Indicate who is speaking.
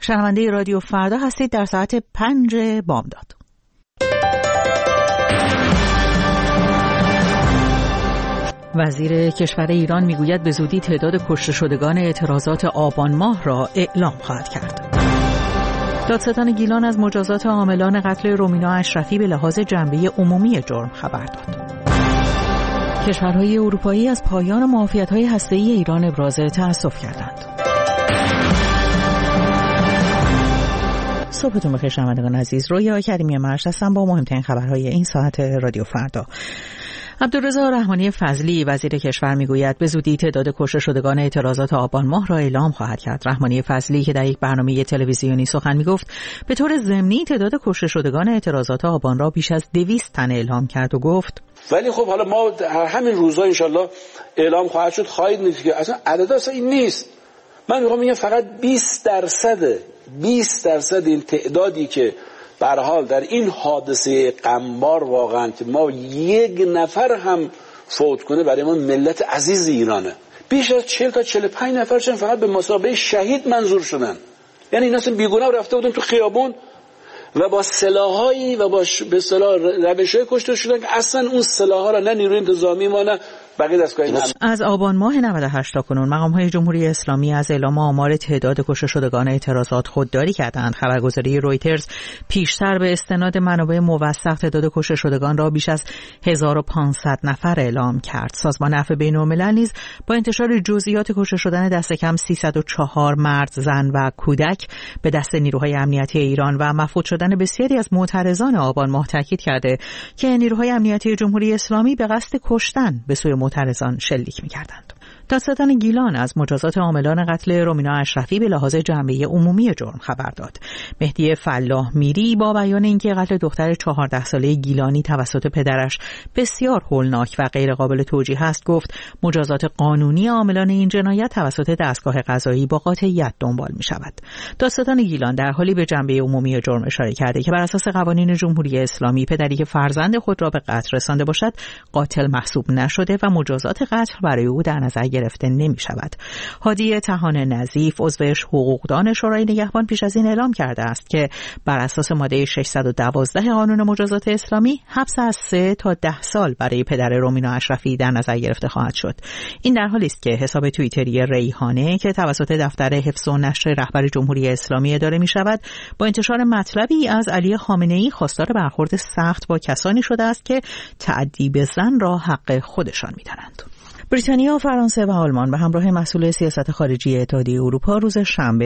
Speaker 1: شنونده رادیو فردا هستید در ساعت 5 بامداد. وزیر کشور ایران میگوید به زودی تعداد کشته شدگان اعتراضات آبان ماه را اعلام خواهد کرد. دادستان گیلان از مجازات عاملان قتل رومینا اشرفی به لحاظ جنبه عمومی جرم خبر داد. کشورهای اروپایی از پایان معافیت‌های هسته‌ای ایران ابراز تأسف کردند. صبحتون بخیر شنوندگان عزیز. رویا کریمی مرش هستم با مهمترین خبرهای این ساعت رادیو فردا. عبدالرضا رحمانی فضلی وزیر کشور میگوید به زودی تعداد کشته شدگان اعتراضات آبان ماه را اعلام خواهد کرد. رحمانی فضلی که در یک برنامه تلویزیونی سخن میگفت به طور ضمنی تعداد کشته شدگان اعتراضات آبان را بیش از 200 تن اعلام کرد و گفت
Speaker 2: ولی خب حالا ما همین روزا انشالله اعلام خواهد شد. خواهید نیست که اصلا عدد اصلا این نیست. من میگم فقط 20% این تعدادی که به هر حال در این حادثه غمبار واقعا که ما یک نفر هم فوت کنه برای ما ملت عزیز ایرانه. بیش از 40 تا 45 نفرشون فقط به مثابه شهید منظور شدن. یعنی اینا اصلا بیگناه رفته بودن تو خیابون و با سلاحایی و با به اصطلاح روش‌های کشته شدن که اصلا اون سلاح‌ها را نه نیروی انتظامی ما نه بقیه دستگاه امن.
Speaker 1: از آبان ماه 98 تا کنون مقام‌های جمهوری اسلامی از اعلام آمار تعداد کشته شدگان اعتراضات خودداری کردند. خبرگزاری رویترز پیشتر به استناد منابع موثق تعداد کشته شدگان را بیش از 1500 نفر اعلام کرد. سازمان عفو بین‌الملل نیز با انتشار جزئیات کشته شدن دست کم 304 مرد، زن و کودک به دست نیروهای امنیتی ایران و مفقود شدن بسیاری از معترضان آبان ماه تاکید کرده که نیروهای امنیتی جمهوری اسلامی به قصد کشتن به سوی معترضان شلیک می‌کردند. دادستان گیلان از مجازات عاملان قتل رومینا اشرفی به لحاظ جنبه عمومی جرم خبر داد. مهدی فلاح میری با بیان اینکه قتل دختر 14 ساله گیلانی توسط پدرش بسیار هولناک و غیر قابل توجیه است گفت مجازات قانونی عاملان این جنایت توسط دستگاه قضایی با قاطعیت دنبال می شود. دادستان گیلان در حالی به جنبه عمومی جرم اشاره کرده که بر اساس قوانین جمهوری اسلامی پدری که فرزند خود را به قتل رسانده باشد قاتل محسوب نشده و مجازات قتل برای او در نظر گرفته نمی شود. هادی طحان نظیف عضو حقوقدان شورای نگهبان پیش از این اعلام کرده است که بر اساس ماده 612 قانون مجازات اسلامی حبس از 3 تا 10 سال برای پدر رومینا اشرفی در نظر گرفته خواهد شد. این در حالی است که حساب توییتری ریحانه که توسط دفتر حفظ و نشر رهبر جمهوری اسلامی اداره می شود با انتشار مطلبی از علی خامنه‌ای خواستار برخورد سخت با کسانی شده است که تأدیب زن را حق خودشان می دانند. بریتانیا، فرانسه و آلمان به همراه مسئول سیاست خارجی اتحادیه اروپا روز شنبه